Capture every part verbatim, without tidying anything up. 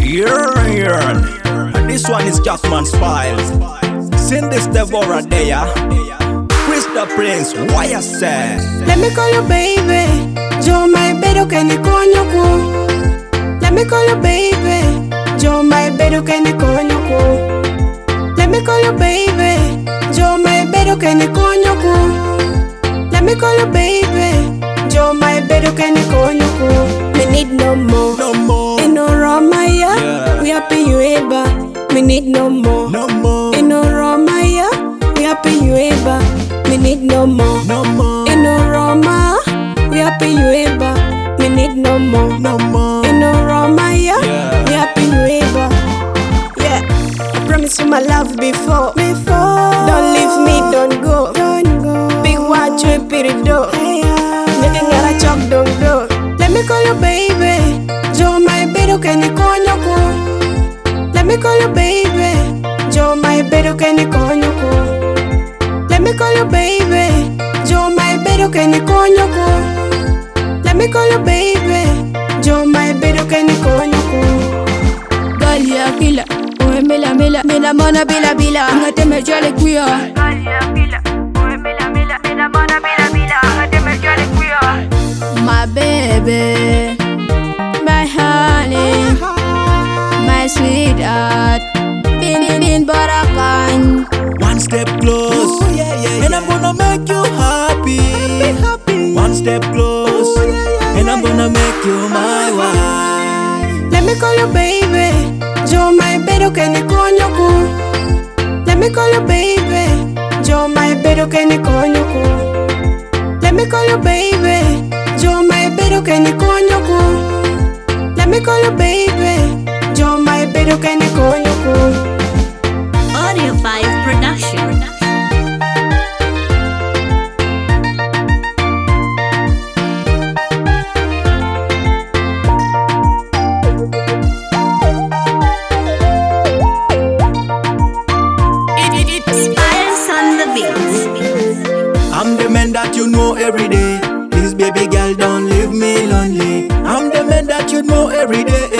Yeah, yeah. And this one is Jackman Spiles. Send this Deborah Daya. Chris the Prince, why you say? Let me call you baby. Yo my bedo que ni coño ku. Let me call you baby. Yo my bedo que ni coño ku. Let me call you baby. Yo my bedo que ni coño ku. Let me call you baby. Yo my bedo que ni coño ku. Me need no more. No more. In no Ramaya. Yeah. We happy you eba. Me need no more. No more. In no Ramaya. We happy you eba. Me need no more. No more. In no Roma. We happy you eba. Me need no more. No more. In no Ramaya. Yeah. We happy you eba. Yeah. I promise you my love before. Before. Don't leave me, don't go. Don't go. Big watch you pirido. Nigga gotta chop, don't go. Let me call you baby. Yo my bedo que ni coño ku. Let me call you baby. Yo my bedo que ni coño ku. Let me call you baby. Yo my bedo que ni coño ku. Let me call you baby. Yo my bedo que ni coño ku. Galia kila, oe mela mela, mela mona bila bila. Angate me jale kuya. Galia kila, oe mela mela, mela mona bila bila. Angate me jale kuya. My baby, my honey, my sweetheart, bin bin bin barakan. One step close, Ooh, yeah, yeah, and I'm gonna make you happy. Happy, happy. One step close, Ooh, yeah, yeah, and I'm yeah, gonna make you my wife. Let me call you baby. Yo my bedo que ni coño ku. Let me call you baby. Yo my bedo que ni coño ku. Let me call you baby. Yo my bedo que ni coño ku. Let me call you baby. Yo my bedo que ni coño ku. Audio five Production. It, it, it's Spiles on the beat. I'm the man that you know every day. Please, baby girl, don't leave me lonely. I'm the man that you know every day.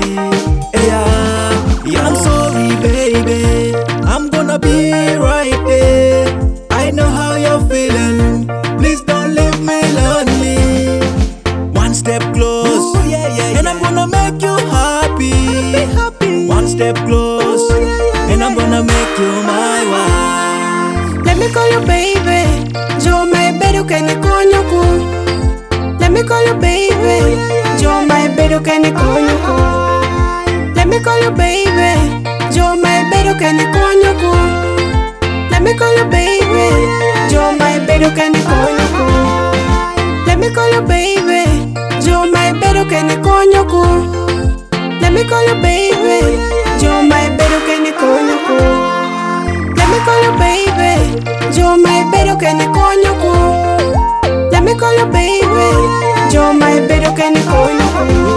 Yeah, yeah. I'm sorry, baby. I'm gonna be right there. I know how you're feeling. Please don't leave me lonely. One step close, Ooh, yeah, yeah, and I'm yeah. gonna make you happy. Happy, happy. One step close, Ooh, yeah, yeah, and I'm yeah, gonna make you my wife. Let me call you baby. Yo my bedo que ni coño ku. Let me call you baby. Yo my bedo que ni coño ku. Let me call you baby. Yo my bedo que ni coño ku. Let me call you baby. Yo my bedo que ni coño ku. Let me call you baby. Yo my bedo que ni coño ku. Let me call you baby. Yo my bedo que ni coño ku. Let me call you baby. Yo my bedo que ni coño ku. Let me call you baby. Yo my bedo que ni coño ku.